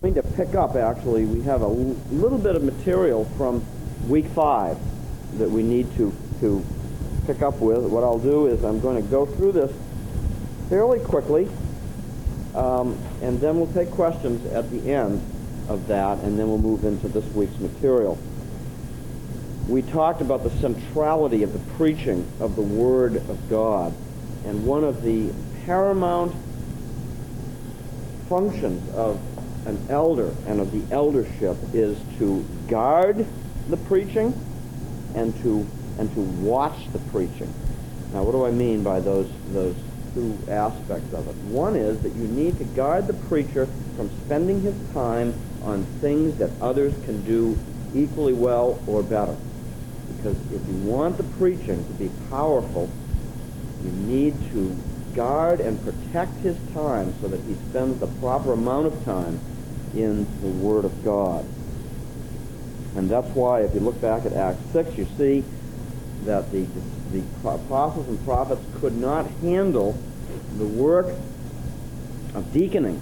going to pick up, actually, we have a little bit of material from week 5 that we need to pick up with. What I'll do is I'm going to go through this fairly quickly, and then we'll take questions at the end of that, and then we'll move into this week's material. We talked about the centrality of the preaching of the Word of God, and one of the paramount functions of an elder and of the eldership is to guard the preaching and to watch the preaching. Now, what do I mean by those two aspects of it? One is that you need to guard the preacher from spending his time on things that others can do equally well or better. Because if you want the preaching to be powerful, you need to guard and protect his time so that he spends the proper amount of time in the Word of God. And that's why, if you look back at Acts 6, you see that the apostles and prophets could not handle the work of deaconing,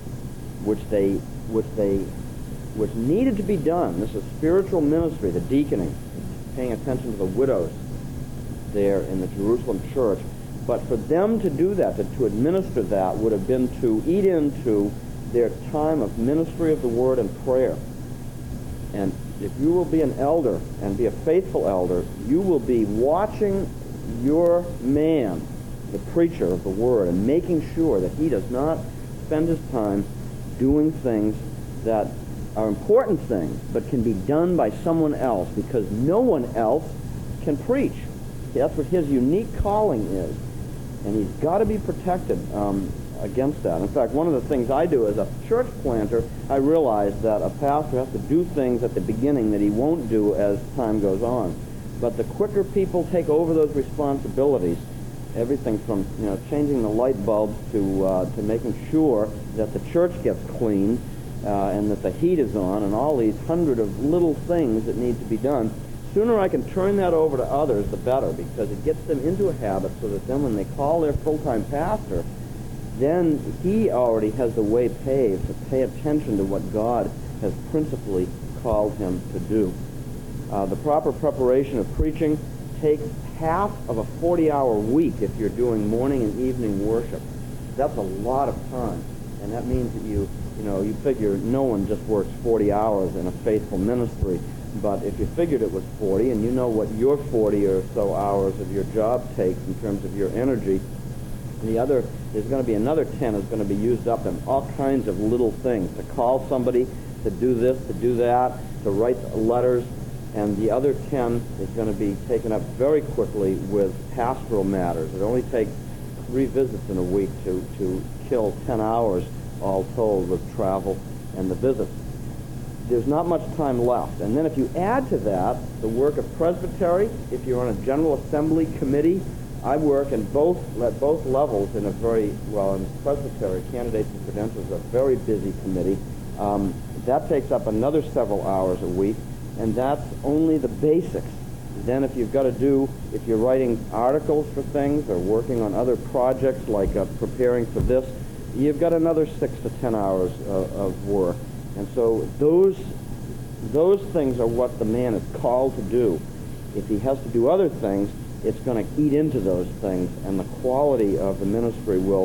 which needed to be done. This is spiritual ministry, the deaconing, paying attention to the widows there in the Jerusalem church. But for them to do that, to administer that, would have been to eat into their time of ministry of the Word and prayer. And if you will be an elder and be a faithful elder, you will be watching your man, the preacher of the Word, and making sure that he does not spend his time doing things that are important things, but can be done by someone else, because no one else can preach. That's what his unique calling is, and he's got to be protected against that. In fact, one of the things I do as a church planter, I realize that a pastor has to do things at the beginning that he won't do as time goes on. But the quicker people take over those responsibilities, everything from changing the light bulbs to making sure that the church gets clean and that the heat is on, and all these hundred of little things that need to be done, sooner I can turn that over to others, the better, because it gets them into a habit so that then when they call their full-time pastor, then he already has the way paved to pay attention to what God has principally called him to do. The proper preparation of preaching takes half of a 40-hour week if you're doing morning and evening worship. That's a lot of time, and that means that you figure no one just works 40 hours in a faithful ministry. But if you figured it was 40, and you know what your 40 or so hours of your job takes in terms of your energy, there's going to be another 10 is going to be used up in all kinds of little things, to call somebody, to do this, to do that, to write letters, and the other 10 is going to be taken up very quickly with pastoral matters. It only takes 3 visits in a week to kill 10 hours all told with travel and the visits. There's not much time left. And then if you add to that the work of presbytery, if you're on a General Assembly committee, I work at both levels in in presbytery, candidates and credentials, a very busy committee. That takes up another several hours a week, and that's only the basics. Then if you're writing articles for things or working on other projects like preparing for this, you've got another 6 to 10 hours of work. And so those things are what the man is called to do. If he has to do other things, it's going to eat into those things, and the quality of the ministry will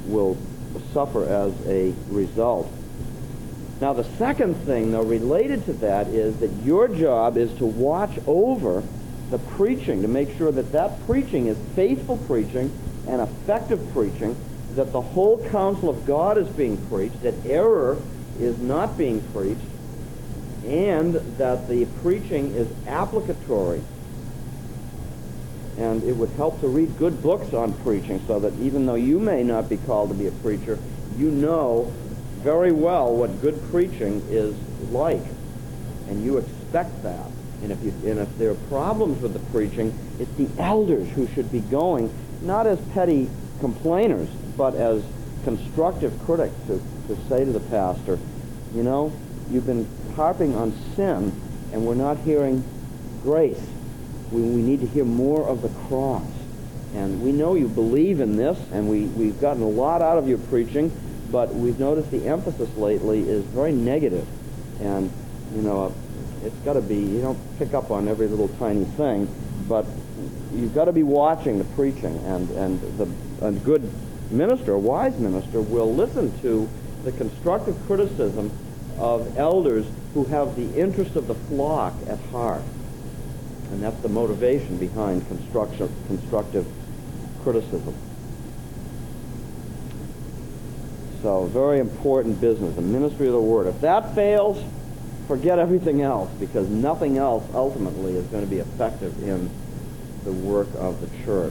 suffer as a result. Now, the second thing, though, related to that is that your job is to watch over the preaching, to make sure that preaching is faithful preaching and effective preaching, that the whole counsel of God is being preached, that error is not being preached, and that the preaching is applicatory. And it would help to read good books on preaching, so that even though you may not be called to be a preacher, you know very well what good preaching is like, and you expect that. And if there are problems with the preaching, it's the elders who should be going, not as petty complainers, but as constructive critics, to say to the pastor, you've been harping on sin, and we're not hearing grace. We need to hear more of the cross. And we know you believe in this, and we've gotten a lot out of your preaching, but we've noticed the emphasis lately is very negative, and it's got to be, you don't pick up on every little tiny thing, but you've got to be watching the preaching, and a good minister, a wise minister, will listen to the constructive criticism of elders who have the interest of the flock at heart. And that's the motivation behind constructive criticism. So, very important business, the ministry of the Word. If that fails, forget everything else, because nothing else ultimately is going to be effective in the work of the church.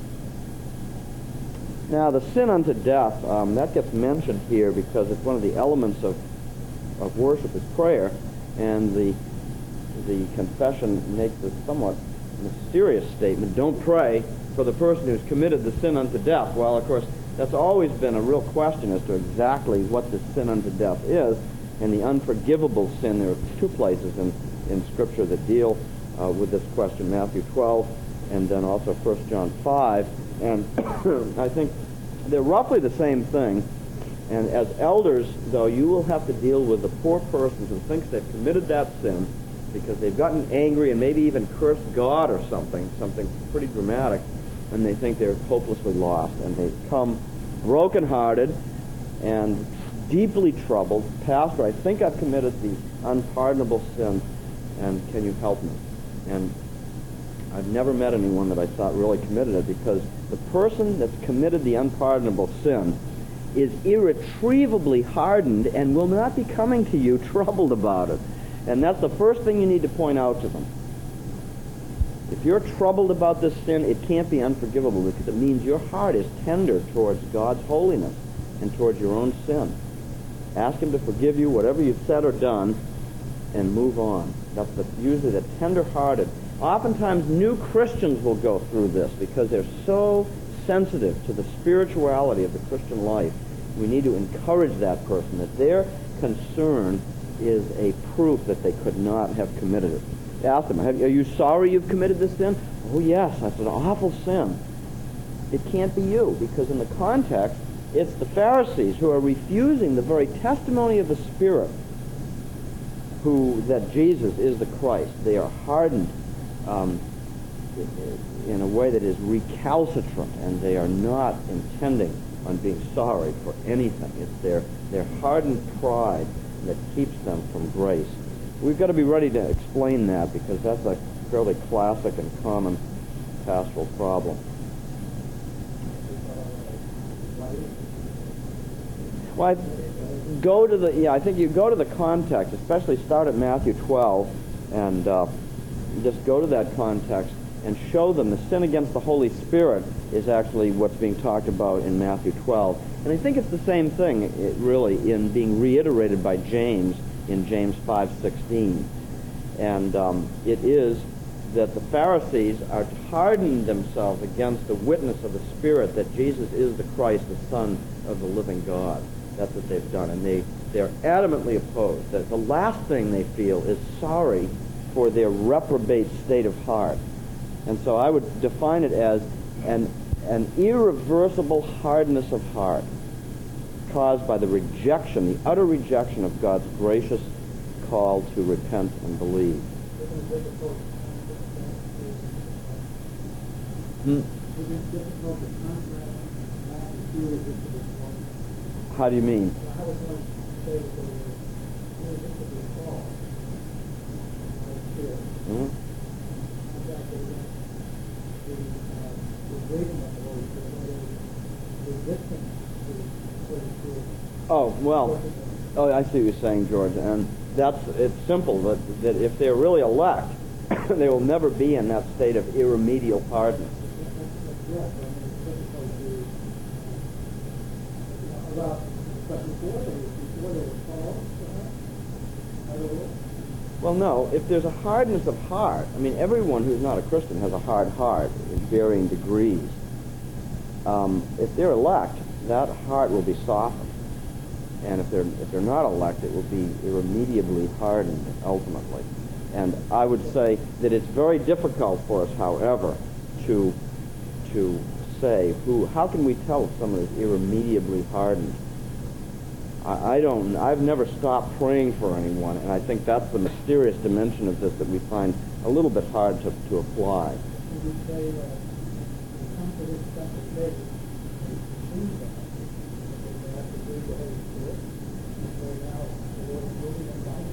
Now, the sin unto death, that gets mentioned here because it's one of the elements of worship is prayer, and the confession makes a somewhat mysterious statement: don't pray for the person who's committed the sin unto death. Well, of course, that's always been a real question as to exactly what this sin unto death is, and the unforgivable sin. There are two places in Scripture that deal with this question, Matthew 12 and then also 1 John 5, and I think they're roughly the same thing. And as elders, though, you will have to deal with the poor person who thinks they've committed that sin because they've gotten angry and maybe even cursed God or something pretty dramatic, and they think they're hopelessly lost, and they come broken-hearted and deeply troubled. Pastor, I think I've committed the unpardonable sin, and can you help me? And I've never met anyone that I thought really committed it, because the person that's committed the unpardonable sin is irretrievably hardened and will not be coming to you troubled about it. And that's the first thing you need to point out to them. If you're troubled about this sin, it can't be unforgivable, because it means your heart is tender towards God's holiness and towards your own sin. Ask Him to forgive you whatever you've said or done and move on. That's usually the tender-hearted. Oftentimes new Christians will go through this because they're so sensitive to the spirituality of the Christian life. We need to encourage that person that their concern is a proof that they could not have committed it. Ask them, are you sorry you've committed this sin? Oh yes, that's an awful sin. It can't be you, because in the context, it's the Pharisees who are refusing the very testimony of the Spirit that Jesus is the Christ. They are hardened in a way that is recalcitrant, and they are not intending on being sorry for anything. It's their hardened pride that keeps them from grace. We've got to be ready to explain that, because that's a fairly classic and common pastoral problem. Well, I think you go to the context, especially start at Matthew 12, and just go to that context and show them the sin against the Holy Spirit is actually what's being talked about in Matthew 12. And I think it's the same thing, really, in being reiterated by James in James 5:16. And it is that the Pharisees are to harden themselves against the witness of the Spirit that Jesus is the Christ, the Son of the living God. That's what they've done. And they're adamantly opposed. That the last thing they feel is sorry for their reprobate state of heart. And so I would define it as an irreversible hardness of heart caused by the rejection, the utter rejection of God's gracious call to repent and believe. How do you mean? Hmm? Oh, well, I see what you're saying, George, and it's simple, that if they're really elect, they will never be in that state of irremediable hardness. Well, no, if there's a hardness of heart, I mean, everyone who's not a Christian has a hard heart in varying degrees. If they're elect, that heart will be softened. And if they're not elect, it will be irremediably hardened ultimately. And I would say that it's very difficult for us, however, to say how can we tell if someone is irremediably hardened? I've never stopped praying for anyone, and I think that's the mysterious dimension of this that we find a little bit hard to apply. Would you say that come to this step of faith, and that they have to do the Holy Spirit, and so now the Lord is moving in life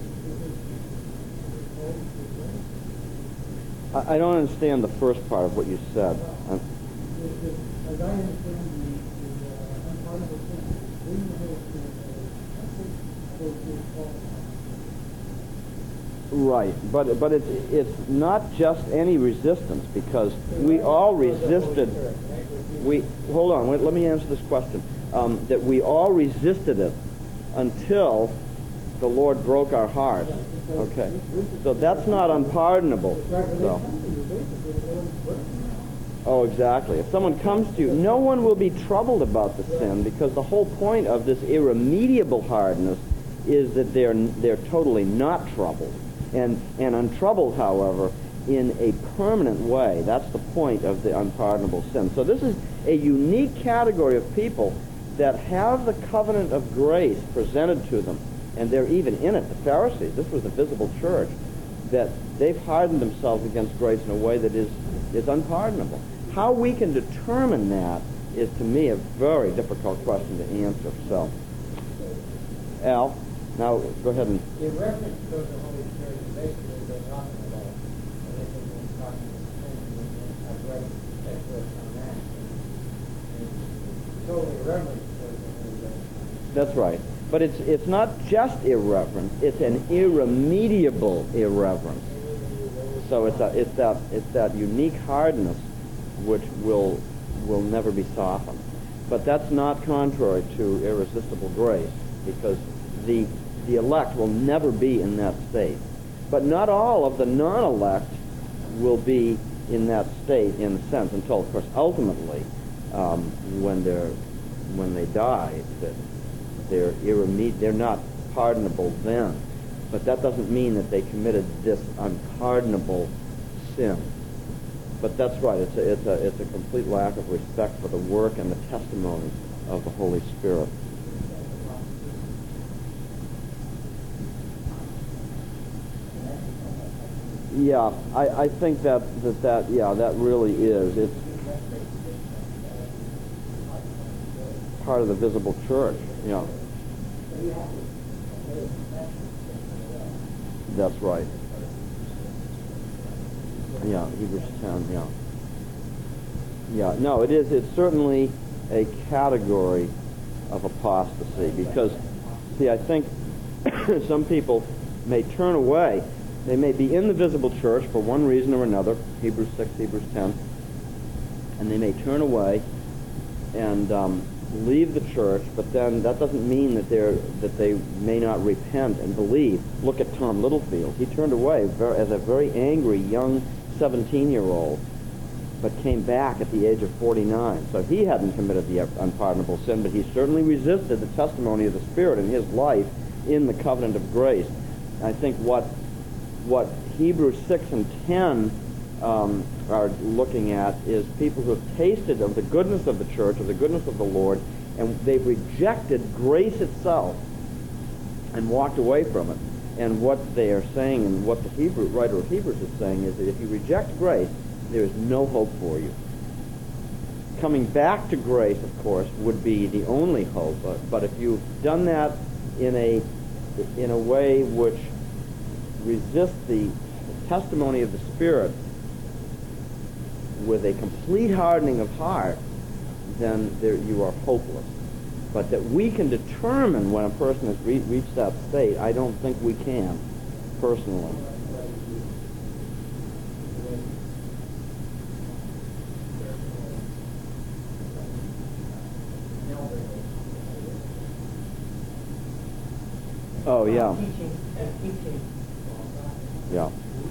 I don't understand the first part of what you said. as I understand the unpardonable sin, bringing the Holy Spirit, that's what the Holy Spirit calls. Right, but it's not just any resistance, because we all resisted. Hold on. Let me answer this question. That we all resisted it until the Lord broke our hearts. Okay, so that's not unpardonable. So. Oh, exactly. If someone comes to you, no one will be troubled about the sin, because the whole point of this irremediable hardness is that they're totally not troubled. And untroubled, however, in a permanent way. That's the point of the unpardonable sin. So this is a unique category of people that have the covenant of grace presented to them, and they're even in it. The Pharisees, this was the visible church, that they've hardened themselves against grace in a way that is unpardonable. How we can determine that is, to me, a very difficult question to answer. So, Al, now go ahead and... The reference to the Holy Spirit is basically they're talking about, and they think they're talking about sin, and I've read that verse on that. And it's totally irreverent towards the Holy Spirit. That's right. But it's not just irreverence, it's an irremediable irreverence. So it's that unique hardness which will never be softened. But that's not contrary to irresistible grace, because the elect will never be in that state. But not all of the non-elect will be in that state, in a sense, until, of course, ultimately, when they die, that they're not pardonable then. But that doesn't mean that they committed this unpardonable sin. But that's right. It's a complete lack of respect for the work and the testimony of the Holy Spirit. Yeah, I think that really is. It's part of the visible church. Yeah. That's right. Yeah, Hebrews 10, yeah. Yeah, no, it is. It's certainly a category of apostasy, because, see, I think some people may turn away. They may be in the visible church for one reason or another, Hebrews 6, Hebrews 10, and they may turn away and leave the church, but then that doesn't mean that they may not repent and believe. Look at Tom Littlefield. He turned away as a very angry young 17-year-old, but came back at the age of 49. So he hadn't committed the unpardonable sin, but he certainly resisted the testimony of the Spirit in his life in the covenant of grace. I think what Hebrews 6 and 10 are looking at is people who have tasted of the goodness of the church, of the goodness of the Lord, and they've rejected grace itself and walked away from it. And what they are saying, and what the writer of Hebrews is saying, is that if you reject grace, there is no hope for you. Coming back to grace, of course, would be the only hope. But if you've done that in a way which resists the testimony of the Spirit with a complete hardening of heart, then you are hopeless. But that we can determine when a person has reached that state, I don't think we can, personally. Oh, yeah. Yeah.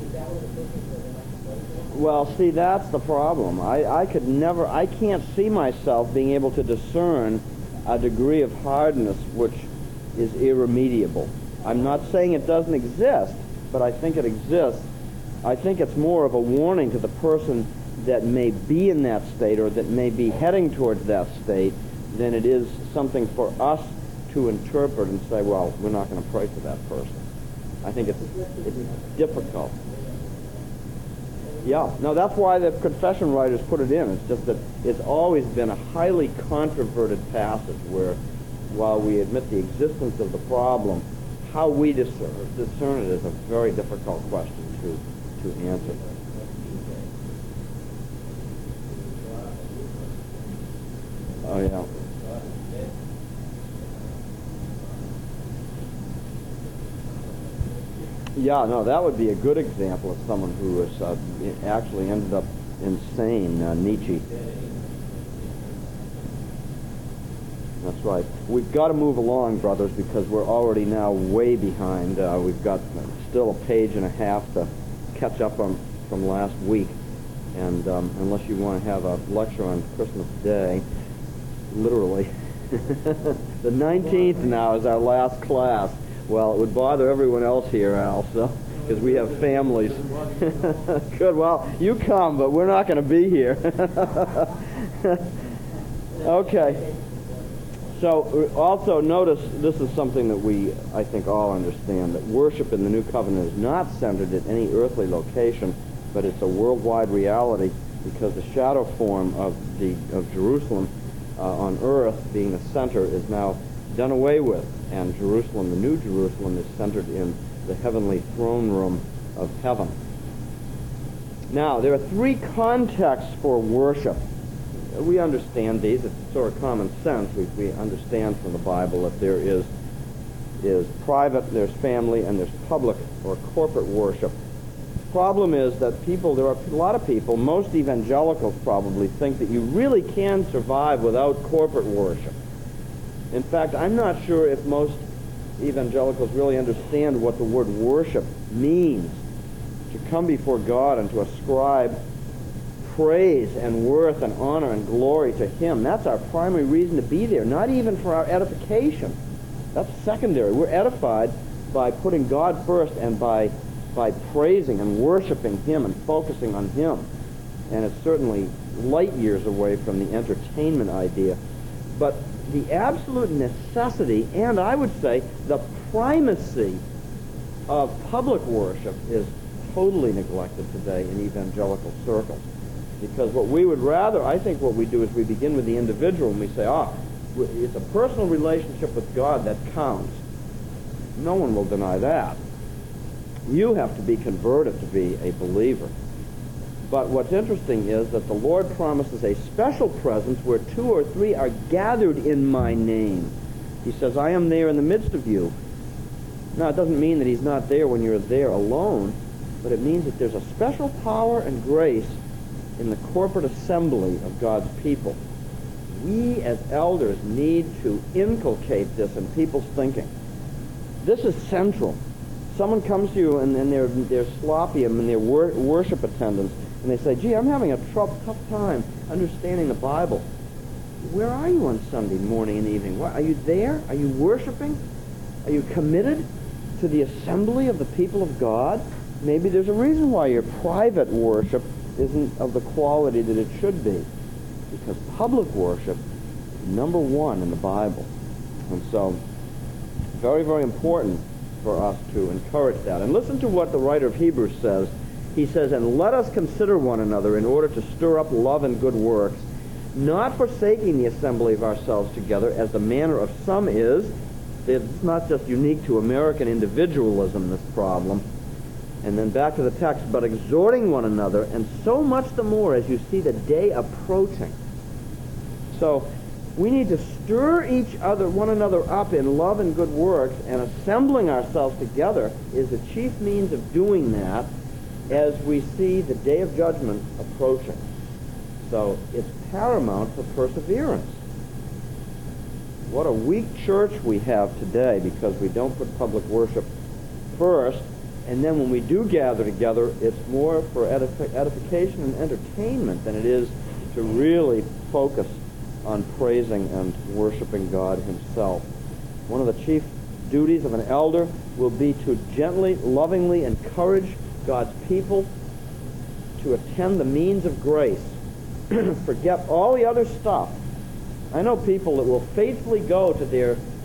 Well, see, that's the problem. I can't see myself being able to discern a degree of hardness which is irremediable. I'm not saying it doesn't exist, but I think it exists. I think it's more of a warning to the person that may be in that state or that may be heading towards that state than it is something for us to interpret and say, well, we're not going to pray for that person. I think it's difficult. Yeah, no, that's why the confession writers put it in. It's just that it's always been a highly controverted passage where, while we admit the existence of the problem, how we discern it is a very difficult question to answer. Oh, yeah. Yeah, no, that would be a good example of someone who was actually ended up insane, Nietzsche. That's right. We've got to move along, brothers, because we're already now way behind. We've got still a page and a half to catch up on from last week. And unless you want to have a lecture on Christmas Day, literally, the 19th now is our last class. Well, it would bother everyone else here, Al, because we have families. Good. Well, you come, but we're not going to be here. Okay. So also notice, this is something that we, I think, all understand, that worship in the New Covenant is not centered at any earthly location, but it's a worldwide reality, because the shadow form of Jerusalem on earth, being the center, is now done away with, and Jerusalem, the New Jerusalem, is centered in the heavenly throne room of heaven. Now, there are three contexts for worship. We understand these. It's sort of common sense. We understand from the Bible that there is private, there's family, and there's public or corporate worship. Problem is that there are a lot of people, most evangelicals probably, think that you really can survive without corporate worship. In fact, I'm not sure if most evangelicals really understand what the word worship means. To come before God and to ascribe praise and worth and honor and glory to Him. That's our primary reason to be there, not even for our edification. That's secondary. We're edified by putting God first and by praising and worshiping Him and focusing on Him. And it's certainly light years away from the entertainment idea. But the absolute necessity, and I would say the primacy of public worship, is totally neglected today in evangelical circles. Because what we would rather, I think what we do is we begin with the individual and we say, it's a personal relationship with God that counts. No one will deny that. You have to be converted to be a believer. But what's interesting is that the Lord promises a special presence where 2 or 3 are gathered in my name. He says, I am there in the midst of you. Now, it doesn't mean that He's not there when you're there alone, but it means that there's a special power and grace in the corporate assembly of God's people. We as elders need to inculcate this in people's thinking. This is central. Someone comes to you and they're sloppy in their worship attendance, and they say, gee, I'm having a tough time understanding the Bible. Where are you on Sunday morning and evening? Are you there? Are you worshiping? Are you committed to the assembly of the people of God? Maybe there's a reason why your private worship isn't of the quality that it should be. Because public worship is number one in the Bible. And so, very, very important for us to encourage that. And listen to what the writer of Hebrews says. He says, and let us consider one another in order to stir up love and good works, not forsaking the assembly of ourselves together, as the manner of some is. It's not just unique to American individualism, this problem. And then back to the text, but exhorting one another, and so much the more as you see the day approaching. So we need to stir one another up in love and good works, and assembling ourselves together is the chief means of doing that as we see the day of judgment approaching. So it's paramount for perseverance. What a weak church we have today because we don't put public worship first, and then when we do gather together, it's more for edification and entertainment than it is to really focus on praising and worshiping God Himself. One of the chief duties of an elder will be to gently, lovingly encourage God's people to attend the means of grace. Forget all the other stuff. I know people that will faithfully go to their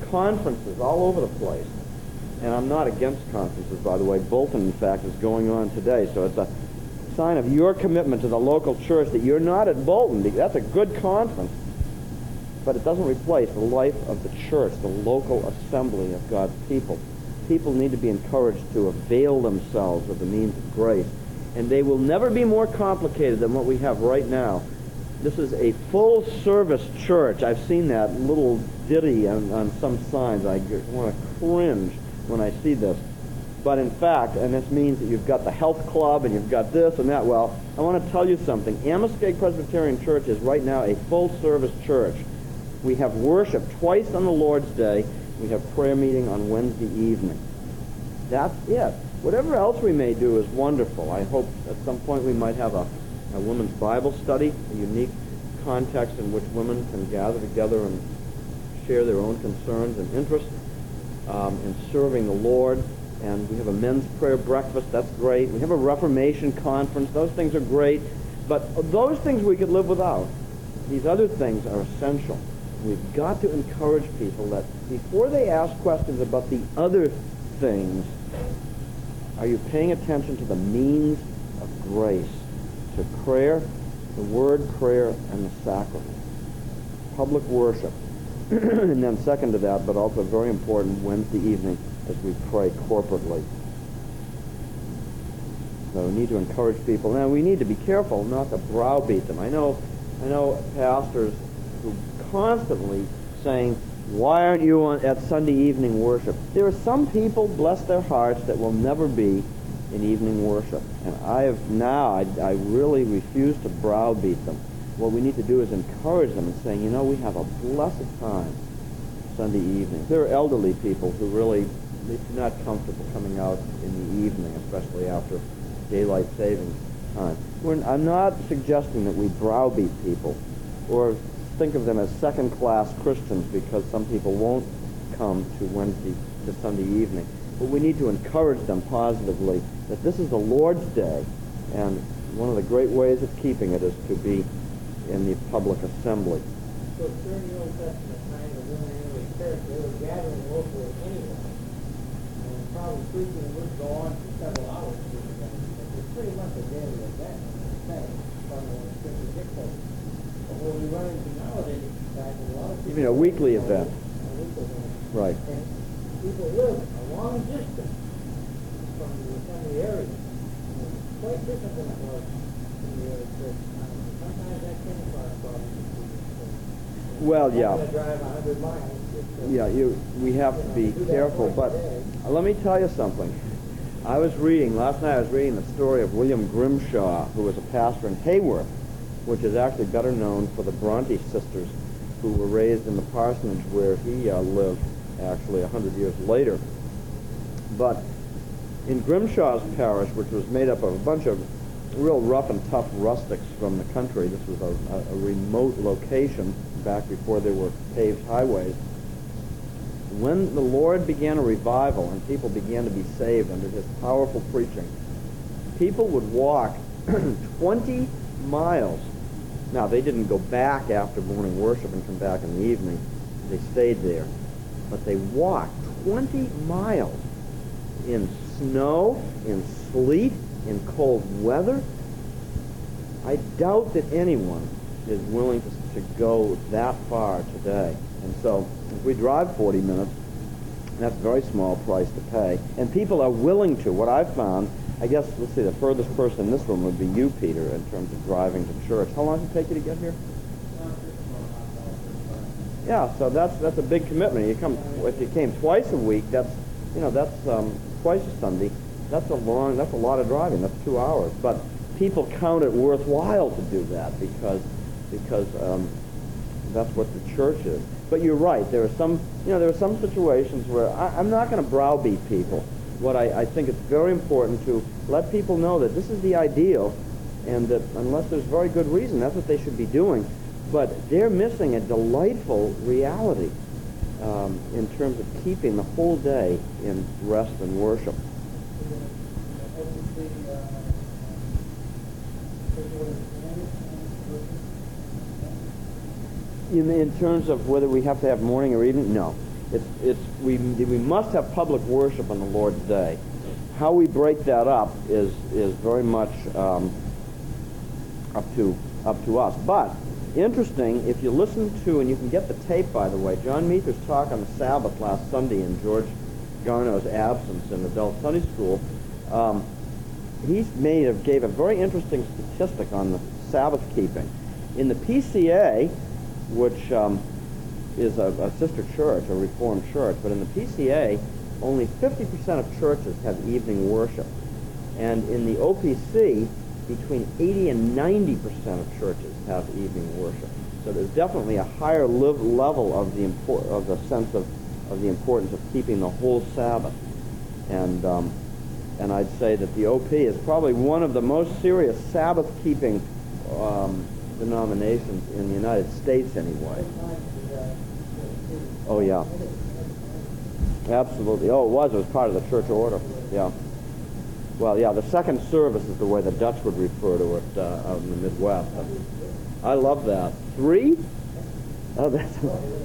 conferences all over the place. And I'm not against conferences, by the way. Bolton, in fact, is going on today. So it's a sign of your commitment to the local church that you're not at Bolton. That's a good conference. But it doesn't replace the life of the church, the local assembly of God's people. People need to be encouraged to avail themselves of the means of grace. And they will never be more complicated than what we have right now. This is a full-service church. I've seen that little ditty on some signs. I want to cringe when I see this. But in fact, and this means that you've got the health club and you've got this and that. Well, I want to tell you something. Amoskeag Presbyterian Church is right now a full-service church. We have worship twice on the Lord's Day. We have prayer meeting on Wednesday evening. That's it. Whatever else we may do is wonderful. I hope at some point we might have a women's Bible study, a unique context in which women can gather together and share their own concerns and interests in serving the Lord. And we have a men's prayer breakfast. That's great. We have a Reformation conference. Those things are great. But those things we could live without. These other things are essential. We've got to encourage people that before they ask questions about the other things, are you paying attention to the means of grace, to prayer, the word prayer, and the sacrament? Public worship. And then second to that, but also very important, Wednesday evening as we pray corporately. So we need to encourage people. Now we need to be careful not to browbeat them. I know pastors who constantly saying, why aren't you at Sunday evening worship? There are some people, bless their hearts, that will never be in evening worship. And I really refuse to browbeat them. What we need to do is encourage them and saying, we have a blessed time Sunday evening. There are elderly people who really, they're not comfortable coming out in the evening, especially after daylight savings time. I'm not suggesting that we browbeat people or think of them as second-class Christians because some people won't come to Sunday evening. But we need to encourage them positively that this is the Lord's Day, and one of the great ways of keeping it is to be in the public assembly. So during the Old Testament time, the women in the church, they were gathering locally anyway, and probably preaching would go on for several hours. It was pretty much a daily event, from the scripture dictates. But what we run into nowadays is that a lot of people... Even a weekly event. A weekly event. Right. And people live a long distance from the assembly area. It's quite different than it was in the early church time. Sometimes that came across problems. Well, yeah. I'm going to drive 100 miles. Yeah, we have to be careful. But let me tell you something. Last night I was reading the story of William Grimshaw, who was a pastor in Haworth, which is actually better known for the Bronte sisters, who were raised in the parsonage where he lived actually 100 years later. But in Grimshaw's parish, which was made up of a bunch of real rough and tough rustics from the country, this was a remote location back before there were paved highways. When the Lord began a revival and people began to be saved under his powerful preaching, people would walk 20 miles. Now, they didn't go back after morning worship and come back in the evening. They stayed there. But they walked 20 miles in snow, in sleet, in cold weather. I doubt that anyone is willing to go that far today. And so, if we drive 40 minutes, that's a very small price to pay. And people are willing to. What I've found, I guess, let's see, the furthest person in this room would be you, Peter, in terms of driving to church. How long does it take you to get here? Yeah, so that's a big commitment. If you came twice a week, that's twice a Sunday. That's a lot of driving. That's 2 hours. But people count it worthwhile to do that because that's what the church is. But you're right. There are some situations where I'm not going to browbeat people. What I think it's very important to let people know that this is the ideal, and that unless there's very good reason, that's what they should be doing. But they're missing a delightful reality in terms of keeping the whole day in rest and worship. In terms of whether we have to have morning or evening, no. We must have public worship on the Lord's Day. How we break that up is very much up to us. But interesting, if you listen to, and you can get the tape, by the way, John Meeker's talk on the Sabbath last Sunday in George Garneau's absence in adult Sunday school, he gave a very interesting statistic on the Sabbath keeping. In the PCA, which is a sister church, a Reformed church, but in the PCA, only 50% of churches have evening worship. And in the OPC, between 80 and 90% of churches have evening worship. So there's definitely a higher level of the sense of the importance of keeping the whole Sabbath. And I'd say that the OP is probably one of the most serious Sabbath-keeping denominations in the United States anyway. Oh, yeah. Absolutely. Oh, it was part of the church order. Yeah. Well, yeah, the second service is the way the Dutch would refer to it out in the Midwest. I love that. 3? Oh, that's...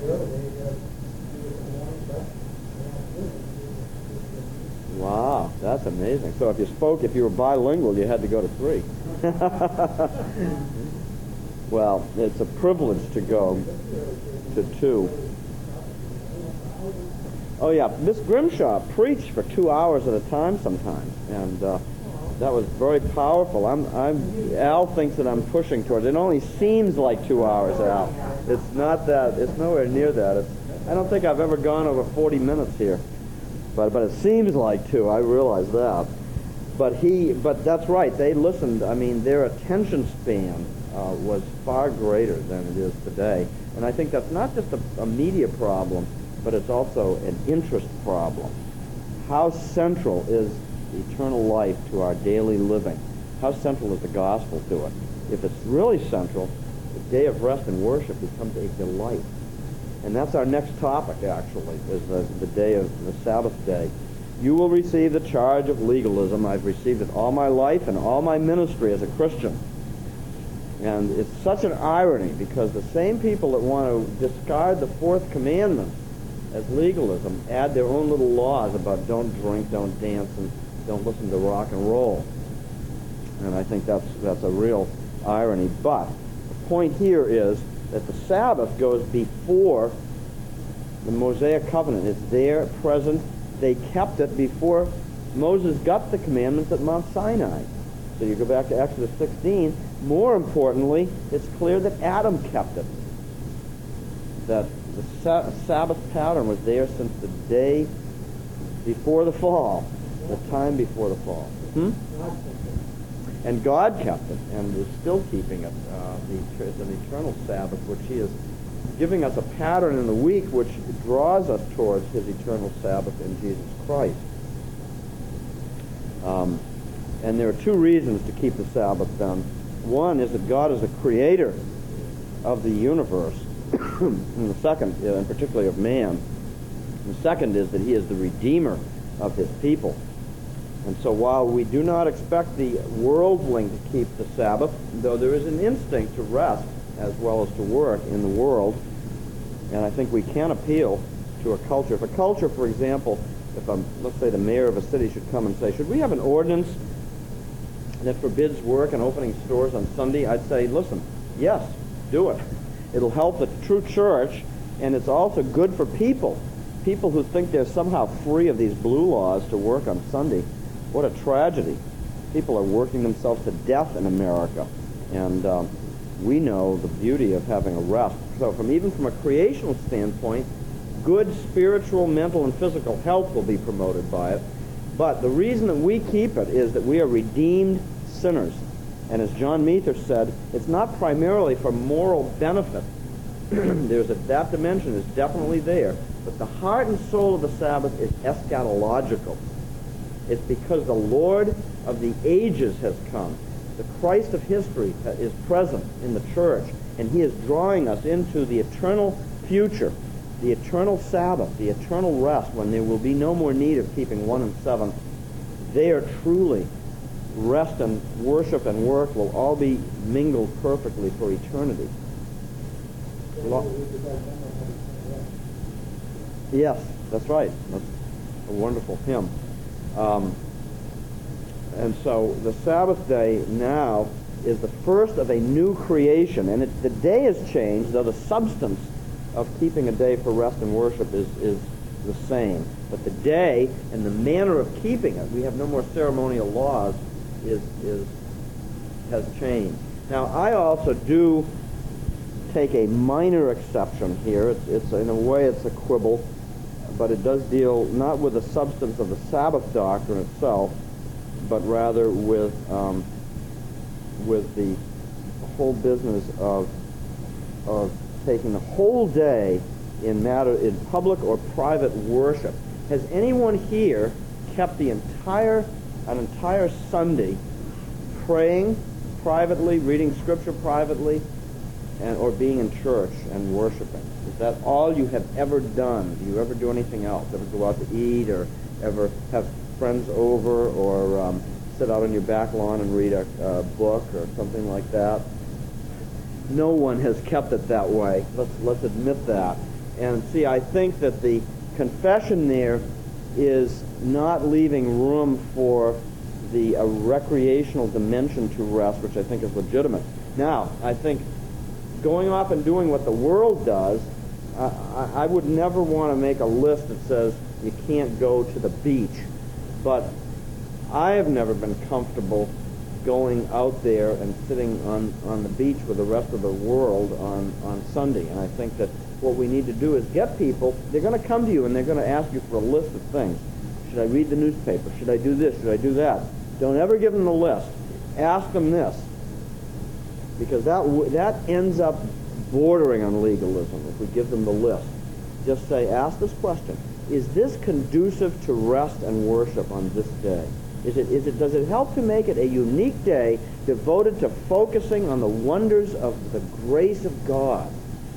Wow, that's amazing. So if you were bilingual, you had to go to 3. Well, it's a privilege to go to 2. Oh yeah, Miss Grimshaw preached for 2 hours at a time sometimes, and that was very powerful. Al thinks that I'm pushing towards it. It only seems like 2 hours, Al. It's not that. It's nowhere near that. I don't think I've ever gone over 40 minutes here, but it seems like 2. I realize that. But that's right. They listened. I mean, their attention span was far greater than it is today, and I think that's not just a media problem, but it's also an interest problem. How central is eternal life to our daily living? How central is the gospel to it? If it's really central, the day of rest and worship becomes a delight. And that's our next topic, actually, is the day of the Sabbath day. You will receive the charge of legalism. I've received it all my life and all my ministry as a Christian. And it's such an irony, because the same people that want to discard the fourth commandment as legalism add their own little laws about don't drink, don't dance, and don't listen to rock and roll. And I think that's a real irony. But the point here is that the Sabbath goes before the Mosaic covenant. It's there, present. They kept it before Moses got the commandments at Mount Sinai. So you go back to Exodus 16. More importantly, it's clear that Adam kept it. That the Sabbath pattern was there since the day before the fall, the time before the fall. And God kept it, and is still keeping it. It's an eternal Sabbath, which He is giving us a pattern in the week which draws us towards His eternal Sabbath in Jesus Christ. And there are 2 reasons to keep the Sabbath then. One is that God is the creator of the universe, and the second, and particularly of man. The second is that He is the redeemer of His people. And so while we do not expect the worldling to keep the Sabbath, though there is an instinct to rest as well as to work in the world, and I think we can appeal to a culture. If a culture, for example, let's say the mayor of a city should come and say, should we have an ordinance that forbids work and opening stores on Sunday? I'd say, listen, yes, do it. It'll help the true church, and it's also good for people who think they're somehow free of these blue laws to work on Sunday. What a tragedy. People are working themselves to death in America, and we know the beauty of having a rest. So even from a creational standpoint, good spiritual, mental, and physical health will be promoted by it. But the reason that we keep it is that we are redeemed sinners. And as John Meeker said, it's not primarily for moral benefit. That dimension is definitely there. But the heart and soul of the Sabbath is eschatological. It's because the Lord of the ages has come. The Christ of history is present in the church, and He is drawing us into the eternal future, the eternal Sabbath, the eternal rest, when there will be no more need of keeping 1 and 7. There truly, rest and worship and work will all be mingled perfectly for eternity. Yes, that's right. That's a wonderful hymn. And so the Sabbath day now is the first of a new creation, and the day has changed, though the substance of keeping a day for rest and worship is the same. But the day and the manner of keeping it, we have no more ceremonial laws, has changed. Now, I also do take a minor exception here. It's in a way it's a quibble, but it does deal not with the substance of the Sabbath doctrine itself, but rather with the whole business of taking the whole day in public or private worship. Has anyone here kept an entire Sunday praying privately, reading scripture privately, or being in church and worshiping? Is that all you have ever done? Do you ever do anything else? Ever go out to eat, or ever have friends over, or sit out on your back lawn and read a book or something like that? No one has kept it that way. Let's admit that. And see, I think that the confession there is not leaving room for the recreational dimension to rest, which I think is legitimate. Now, I think going off and doing what the world does, I would never want to make a list that says you can't go to the beach. But I have never been comfortable going out there and sitting on the beach with the rest of the world on Sunday. And I think that what we need to do is get people, they're going to come to you and they're going to ask you for a list of things. Should I read the newspaper? Should I do this? Should I do that? Don't ever give them the list. Ask them this. Because that ends up bordering on legalism if we give them the list. Just say, ask this question. Is this conducive to rest and worship on this day? Does it help to make it a unique day devoted to focusing on the wonders of the grace of God?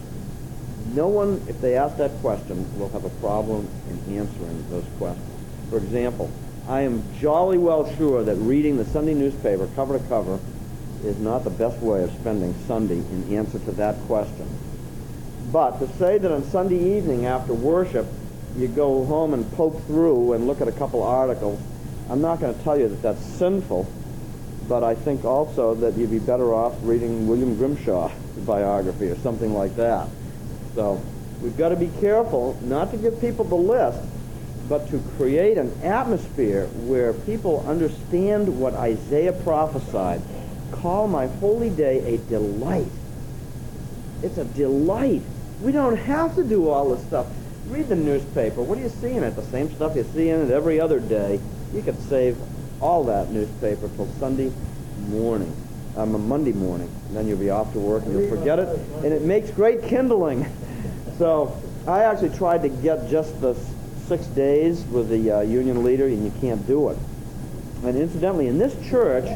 No one, if they ask that question, will have a problem in answering those questions. For example, I am jolly well sure that reading the Sunday newspaper cover to cover is not the best way of spending Sunday in answer to that question. But to say that on Sunday evening after worship you go home and poke through and look at a couple articles, I'm not going to tell you that that's sinful, but I think also that you'd be better off reading William Grimshaw's biography or something like that. So we've got to be careful not to give people the list, but to create an atmosphere where people understand what Isaiah prophesied. Call my holy day a delight. It's a delight. We don't have to do all this stuff. Read the newspaper. What are you seeing in it? The same stuff you see in it every other day. You could save all that newspaper till Sunday morning, Monday morning, and then you'll be off to work and you'll forget it. And it makes great kindling. So I actually tried to get just the 6 days with the union leader, and you can't do it. And incidentally, in this church,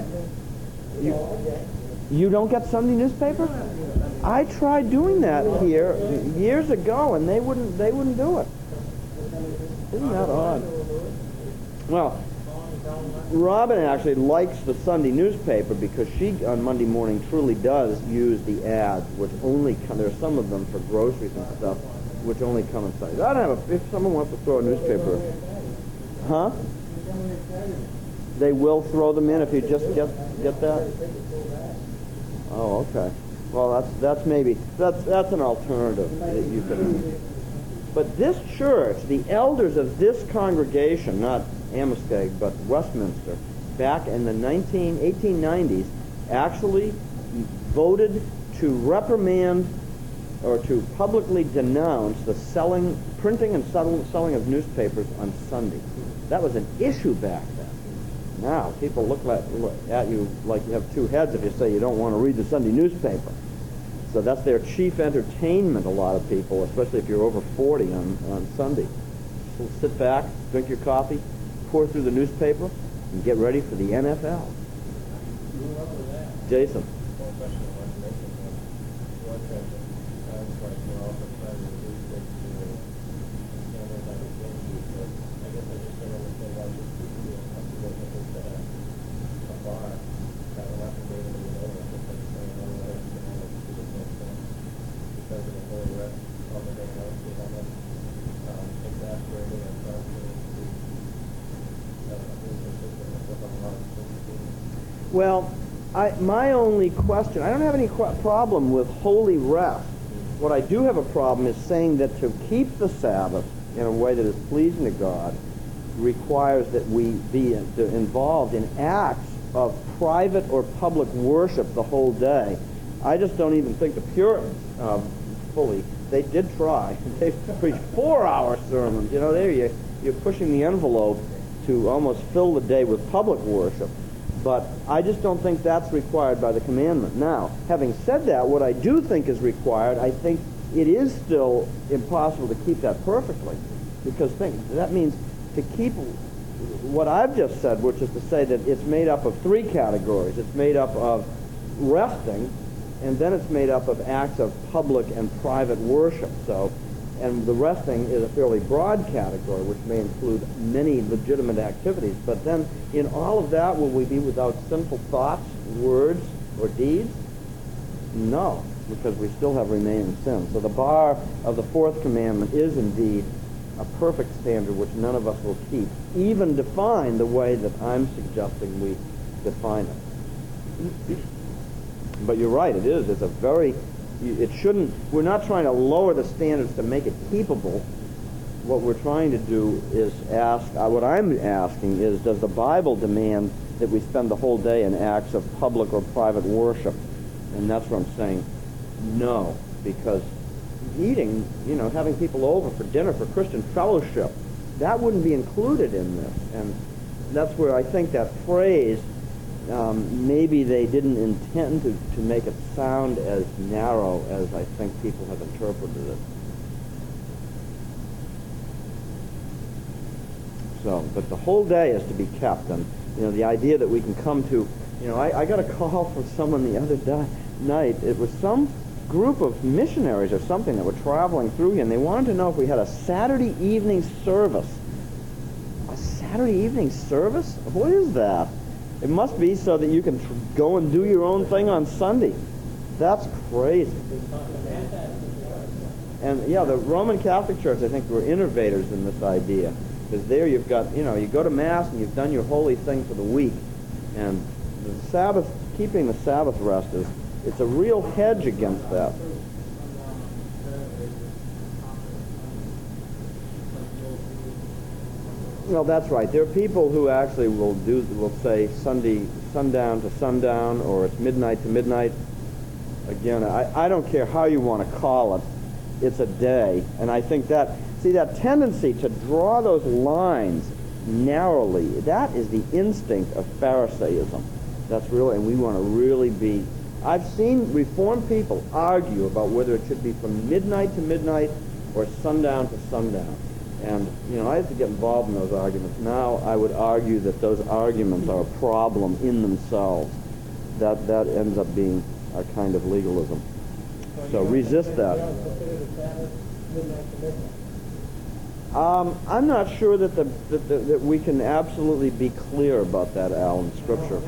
you don't get Sunday newspaper? I tried doing that here years ago, and they wouldn't do it. Isn't that odd? Well, Robin actually likes the Sunday newspaper because she, on Monday morning, truly does use the ads, which only come, there are some of them for groceries and stuff, which only come in Sunday. I don't have if someone wants to throw a newspaper, huh? They will throw them in if you just get that? Oh, okay. Well, that's an alternative that you could. But this church, the elders of this congregation, not Amistad, but Westminster, back in the 1890s, actually voted to reprimand or to publicly denounce the printing and selling of newspapers on Sunday. That was an issue back then. Now, people look at you like you have two heads if you say you don't want to read the Sunday newspaper. So that's their chief entertainment, a lot of people, especially if you're over 40 on Sunday. So sit back, drink your coffee, pour through the newspaper, and get ready for the NFL. Jason. Well, my only question, I don't have any problem with holy rest. What I do have a problem is saying that to keep the Sabbath in a way that is pleasing to God requires that we be involved in acts of private or public worship the whole day. I just don't even think the Puritans fully, they did try. They preached 4-hour sermons. You know, there you're pushing the envelope to almost fill the day with public worship. But I just don't think that's required by the commandment. Now, having said that, what I do think is required, I think it is still impossible to keep that perfectly. Because that means to keep what I've just said, which is to say that it's made up of 3 categories. It's made up of resting, and then it's made up of acts of public and private worship. And the resting is a fairly broad category, which may include many legitimate activities. But then, in all of that, will we be without sinful thoughts, words, or deeds? No, because we still have remaining sin. So the bar of the 4th commandment is indeed a perfect standard which none of us will keep, even defined the way that I'm suggesting we define it. But you're right, it is. It's a very... It shouldn't... We're not trying to lower the standards to make it keepable. What we're trying to do is ask... what I'm asking is, does the Bible demand that we spend the whole day in acts of public or private worship? And that's what I'm saying. No, because eating, having people over for dinner, for Christian fellowship, that wouldn't be included in this. And that's where I think that phrase, maybe they didn't intend to make it sound as narrow as I think people have interpreted it. So, but the whole day is to be kept. And, the idea that we can come to, I got a call from someone the other night. It was some group of missionaries or something that were traveling through here, and they wanted to know if we had a Saturday evening service. A Saturday evening service? What is that? It must be so that you can go and do your own thing on Sunday. That's crazy. And yeah, the Roman Catholic Church, I think, were innovators in this idea. Because there you've got, you go to Mass and you've done your holy thing for the week. And the Sabbath, keeping the Sabbath rest it's a real hedge against that. Well, that's right. There are people who actually will say Sunday sundown to sundown, or it's midnight to midnight. Again, I don't care how you want to call it. It's a day. And I think that tendency to draw those lines narrowly, that is the instinct of Pharisaism. That's really, and we want to really be... I've seen Reformed people argue about whether it should be from midnight to midnight or sundown to sundown. And, I have to get involved in those arguments. Now I would argue that those arguments are a problem in themselves. That ends up being a kind of legalism. So resist that. I'm not sure that we can absolutely be clear about that, Al, in Scripture.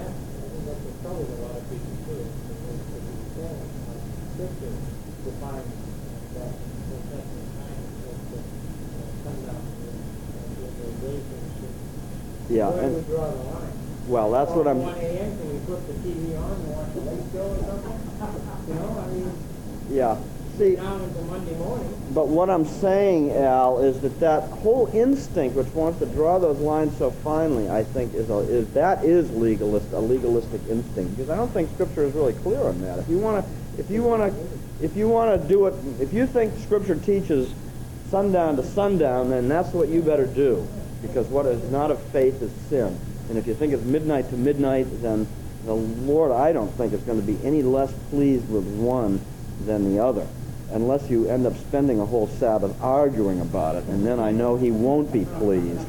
Yeah, and well, that's what I'm. 1 a.m. Can we put the TV on and watch the late show or something? Yeah. See. Down until Monday morning. But what I'm saying, Al, is that whole instinct which wants to draw those lines so finely, I think, is a legalistic instinct. Because I don't think Scripture is really clear on that. If you want to do it, if you think Scripture teaches sundown to sundown, then that's what you better do. Because what is not of faith is sin. And if you think it's midnight to midnight, then the Lord, I don't think, is going to be any less pleased with one than the other. Unless you end up spending a whole Sabbath arguing about it. And then I know He won't be pleased.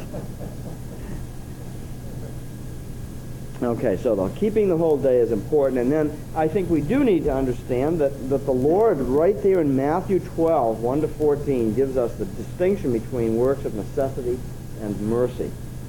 Okay, so keeping the whole day is important. And then I think we do need to understand that the Lord, right there in Matthew 12, 1 to 14, gives us the distinction between works of necessity and mercy.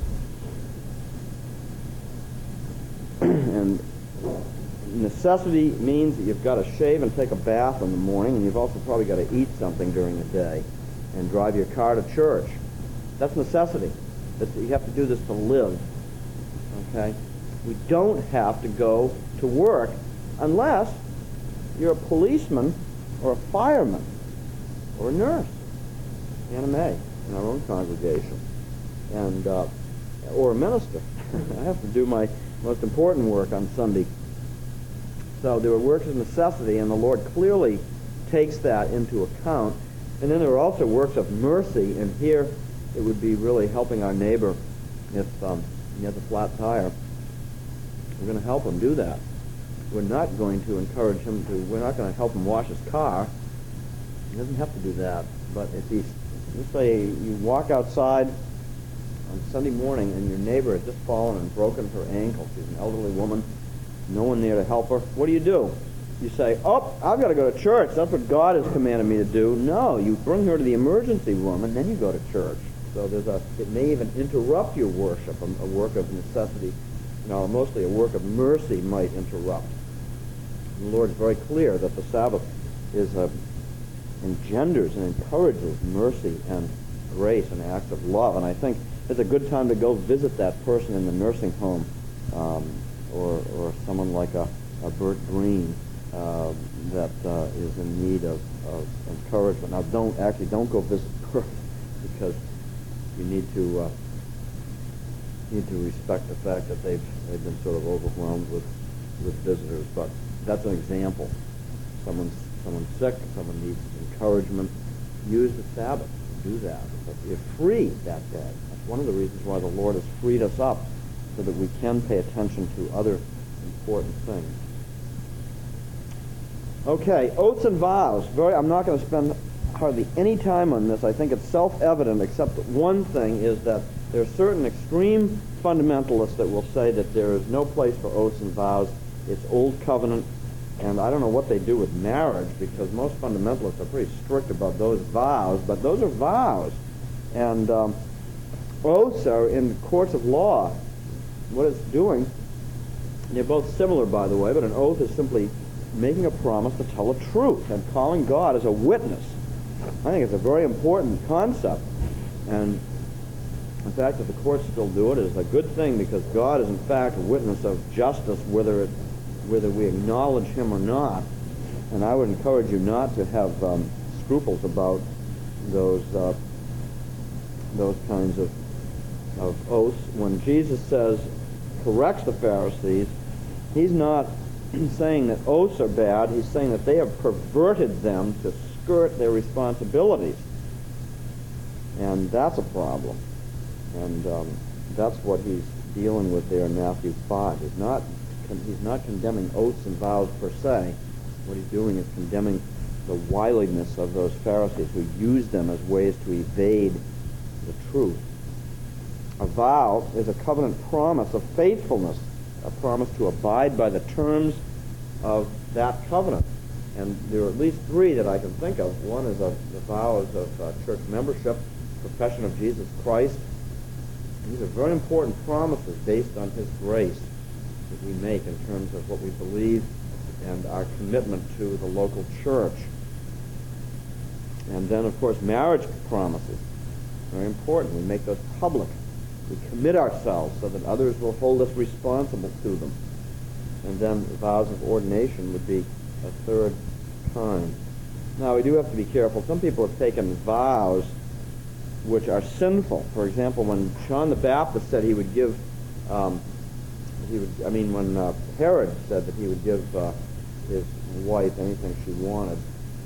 And necessity means that you've got to shave and take a bath in the morning, and you've also probably got to eat something during the day and drive your car to church. That's necessity. You have to do this to live. Okay? We don't have to go to work unless you're a policeman or a fireman or a nurse, Anna May, in our own congregation, and or a minister. I have to do my most important work on Sunday. So there are works of necessity, and the Lord clearly takes that into account. And then there are also works of mercy, and here it would be really helping our neighbor if he has a flat tire. We're going to help him do that. We're not going to encourage him to, we're not going to help him wash his car. He doesn't have to do that. But if he's, let's say you walk outside on Sunday morning and your neighbor has just fallen and broken her ankle. She's an elderly woman, no one there to help her. What do? You say, oh, I've got to go to church. That's what God has commanded me to do. No, you bring her to the emergency room and then you go to church. So it may even interrupt your worship, a work of necessity. Mostly a work of mercy might interrupt. The Lord is very clear that the Sabbath engenders and encourages mercy and grace and acts of love. And I think it's a good time to go visit that person in the nursing home, or someone like a Bert Green that is in need of encouragement. Now, don't go visit Bert, because you need to respect the fact that they've been sort of overwhelmed with visitors. But that's an example. Someone's sick, someone needs encouragement. Use the Sabbath to do that. But you're free that day. That's one of the reasons why the Lord has freed us up, so that we can pay attention to other important things. Okay, oaths and vows. I'm not going to spend hardly any time on this. I think it's self-evident, except that one thing is that there are certain extreme fundamentalists that will say that there is no place for oaths and vows. It's old covenant, and I don't know what they do with marriage, because most fundamentalists are pretty strict about those vows, but those are vows. And oaths are in courts of law. What it's doing, they're both similar, by the way, but an oath is simply making a promise to tell the truth and calling God as a witness. I think it's a very important concept, and the fact that the courts still do it is a good thing, because God is in fact a witness of justice, whether we acknowledge him or not. And I would encourage you not to have scruples about those kinds of oaths. When Jesus corrects the Pharisees, he's not saying that oaths are bad. He's saying that they have perverted them to skirt their responsibilities, and that's a problem. And that's what he's dealing with there in Matthew 5. He's not condemning oaths and vows per se. What he's doing is condemning the wiliness of those Pharisees who use them as ways to evade the truth. A vow is a covenant promise of faithfulness, a promise to abide by the terms of that covenant. And there are at least three that I can think of. One is the vows of church membership, profession of Jesus Christ. These are very important promises based on his grace that we make in terms of what we believe and our commitment to the local church. And then, of course, marriage promises. Very important. We make those public. We commit ourselves so that others will hold us responsible to them. And then the vows of ordination would be a third kind. Now, we do have to be careful. Some people have taken vows which are sinful. For example, when John the Baptist said he would give, when Herod said that he would give his wife anything she wanted,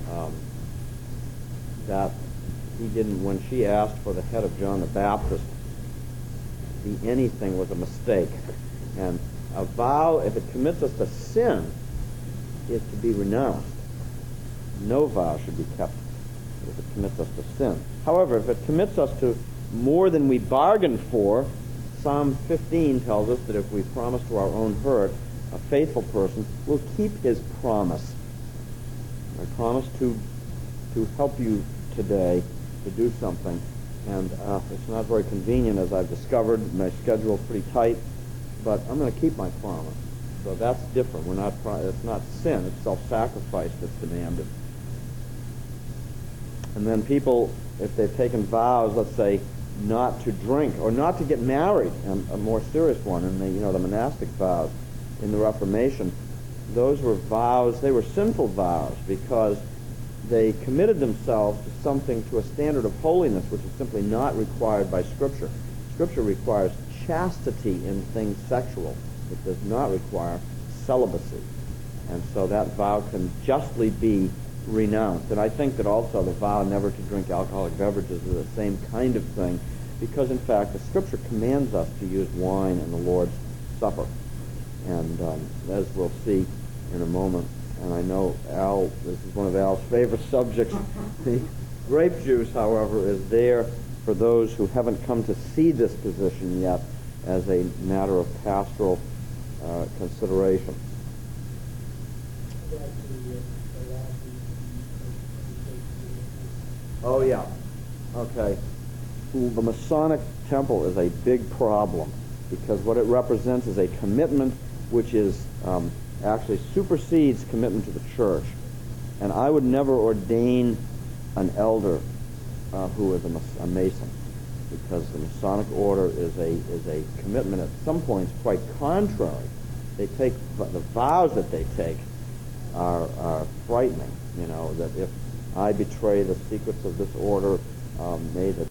that he didn't, when she asked for the head of John the Baptist, the anything was a mistake. And a vow, if it commits us to sin, is to be renounced. No vow should be kept if it commits us to sin. However, if it commits us to more than we bargained for, Psalm 15 tells us that if we promise to our own hurt, a faithful person will keep his promise. I promise to help you today to do something, and it's not very convenient, as I've discovered. My schedule's pretty tight, but I'm going to keep my promise. So that's different. It's not sin, it's self-sacrifice that's demanded. And then people, if they've taken vows, let's say not to drink or not to get married, a more serious one, in the monastic vows in the Reformation. Those were vows, they were sinful vows because they committed themselves to something, to a standard of holiness which is simply not required by Scripture. Scripture requires chastity in things sexual. It does not require celibacy. And so that vow can justly be renounced. And I think that also the vow never to drink alcoholic beverages is the same kind of thing, because in fact the Scripture commands us to use wine in the Lord's Supper. And as we'll see in a moment, and I know Al, this is one of Al's favorite subjects, the grape juice, however, is there for those who haven't come to see this position yet as a matter of pastoral consideration. Oh, yeah. Okay. The Masonic Temple is a big problem because what it represents is a commitment which is actually supersedes commitment to the church. And I would never ordain an elder who is a Mason, because the Masonic order is a commitment at some points quite contrary. They take the vows that they take are frightening. That if I betray the secrets of this order, may the